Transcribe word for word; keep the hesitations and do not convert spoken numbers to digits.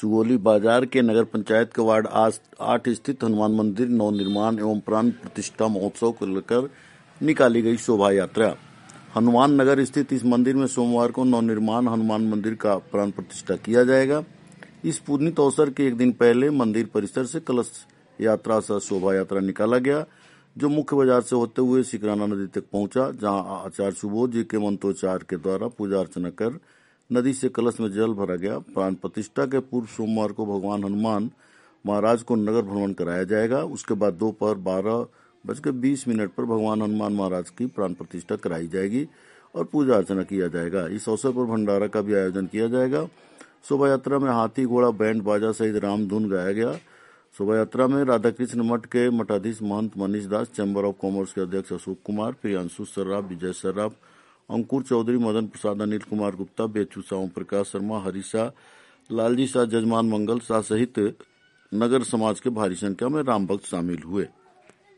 सुगौली बाजार के नगर पंचायत के वार्ड आठ स्थित हनुमान मंदिर नवनिर्माण एवं प्राण प्रतिष्ठा महोत्सव को लेकर निकाली गई शोभा यात्रा। हनुमान नगर स्थित इस मंदिर में सोमवार को नवनिर्माण हनुमान मंदिर का प्राण प्रतिष्ठा किया जाएगा। इस पुनीत अवसर के एक दिन पहले मंदिर परिसर से कलश यात्रा सह शोभा यात्रा निकाला गया, जो मुख्य बाजार से होते हुए सिकराना नदी तक पहुंचा, जहां आचार्य सुबोध जी के मंत्रोच्चार के द्वारा पूजा अर्चना कर नदी से कलश में जल भरा गया। प्राण प्रतिष्ठा के पूर्व सोमवार को भगवान हनुमान महाराज को नगर भ्रमण कराया जाएगा। उसके बाद दोपहर बारह बजकर बीस मिनट पर भगवान हनुमान महाराज की प्राण प्रतिष्ठा कराई जाएगी और पूजा अर्चना किया जाएगा। इस अवसर पर भंडारा का भी आयोजन किया जाएगा। शोभा यात्रा में हाथी घोड़ा बैंड बाजा सहित राम धुन गाया गया। शोभा यात्रा में राधाकृष्ण मठ के मठाधीश महंत Manish Das, chamber of commerce के अध्यक्ष अशोक कुमार, प्रियांशु सर्राफ, विजय सर्राफ, अंकुर चौधरी, मदन प्रसाद, अनिल कुमार गुप्ता, बेचू साहू, प्रकाश शर्मा, हरीशा, लालजी शाह, जजमान मंगल शाह सहित नगर समाज के भारी संख्या में राम भक्त शामिल हुए।